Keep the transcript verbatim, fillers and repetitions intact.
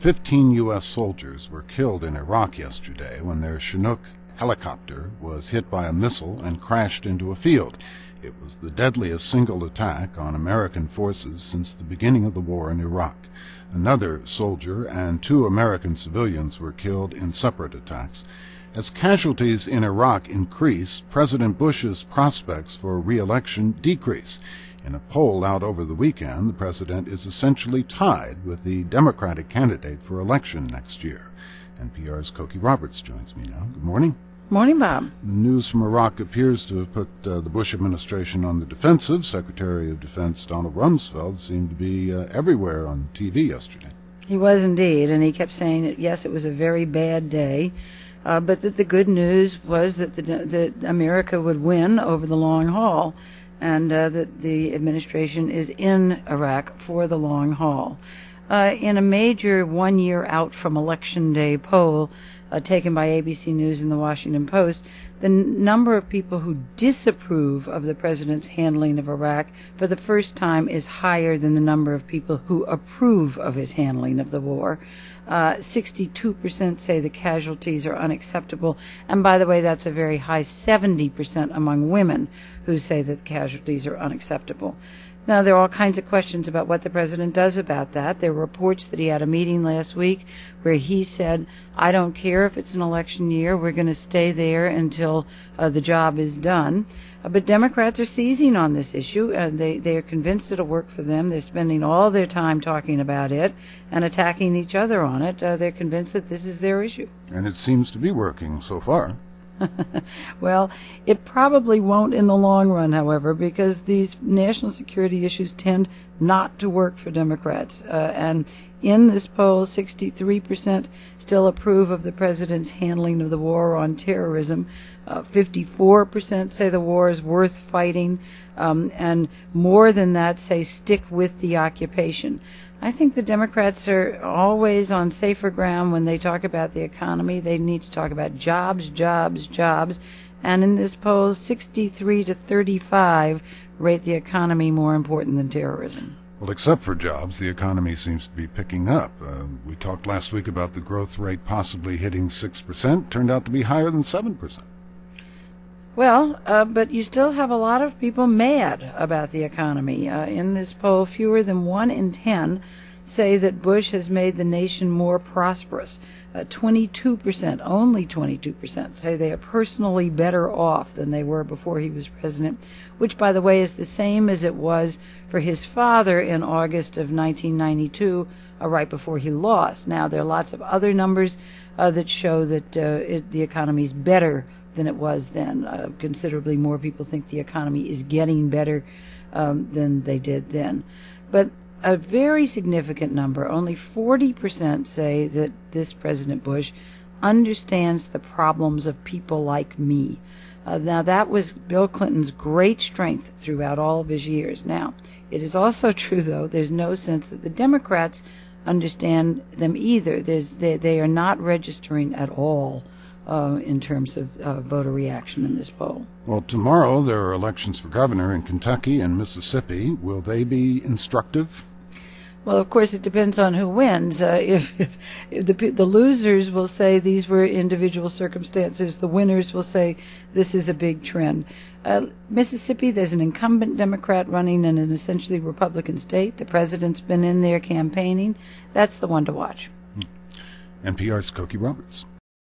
fifteen U S soldiers were killed in Iraq yesterday when their Chinook helicopter was hit by a missile and crashed into a field. It was the deadliest single attack on American forces since the beginning of the war in Iraq. Another soldier and two American civilians were killed in separate attacks. As casualties in Iraq increase, President Bush's prospects for re-election decrease. In a poll out over the weekend, the president is essentially tied with the Democratic candidate for election next year. N P R's Cokie Roberts joins me now. Good morning. Morning, Bob. The news from Iraq appears to have put uh, the Bush administration on the defensive. Secretary of Defense Donald Rumsfeld seemed to be uh, everywhere on T V yesterday. He was indeed, and he kept saying that, yes, it was a very bad day, uh, but that the good news was that, the, that America would win over the long haul, and uh, that the administration is in Iraq for the long haul. Uh, in a major one-year-out-from-Election Day poll uh, taken by A B C News and the Washington Post, the n- number of people who disapprove of the president's handling of Iraq for the first time is higher than the number of people who approve of his handling of the war. Uh, sixty-two percent say the casualties are unacceptable, and by the way, that's a very high seventy percent among women who say that the casualties are unacceptable. Now, there are all kinds of questions about what the president does about that. There were reports that he had a meeting last week where he said, I don't care if it's an election year, we're going to stay there until uh, the job is done. Uh, but Democrats are seizing on this issue, and they, they are convinced it'll work for them. They're spending all their time talking about it and attacking each other on it. Uh, they're convinced that this is their issue. And it seems to be working so far. Well, it probably won't in the long run, however, because these national security issues tend not to work for Democrats. Uh, and in this poll, sixty-three percent still approve of the president's handling of the war on terrorism. Uh, fifty-four percent say the war is worth fighting, um, and more than that say stick with the occupation. I think the Democrats are always on safer ground when they talk about the economy. They need to talk about jobs, jobs, jobs. And in this poll, sixty-three to thirty-five rate the economy more important than terrorism. Well, except for jobs, the economy seems to be picking up. Uh, we talked last week about the growth rate possibly hitting six percent. Turned out to be higher than seven percent. Well, uh, but you still have a lot of people mad about the economy. Uh, in this poll, fewer than one in ten say that Bush has made the nation more prosperous. Uh, twenty-two percent, only twenty-two percent, say they are personally better off than they were before he was president, which, by the way, is the same as it was for his father in August of nineteen ninety-two, uh, right before he lost. Now, there are lots of other numbers uh, that show that uh, it, the economy is better than it was then. Uh, considerably more people think the economy is getting better um, than they did then. But a very significant number, only forty percent, say that this President Bush understands the problems of people like me. Uh, now, that was Bill Clinton's great strength throughout all of his years. Now, it is also true, though, there's no sense that the Democrats understand them either. There's, they, they are not registering at all Uh, in terms of uh, voter reaction in this poll. Well, tomorrow there are elections for governor in Kentucky and Mississippi. Will they be instructive? Well, of course, it depends on who wins. Uh, if, if, if the the losers will say these were individual circumstances, the winners will say this is a big trend. Uh, Mississippi, there's an incumbent Democrat running in an essentially Republican state. The president's been in there campaigning. That's the one to watch. N P R's Cokie Roberts.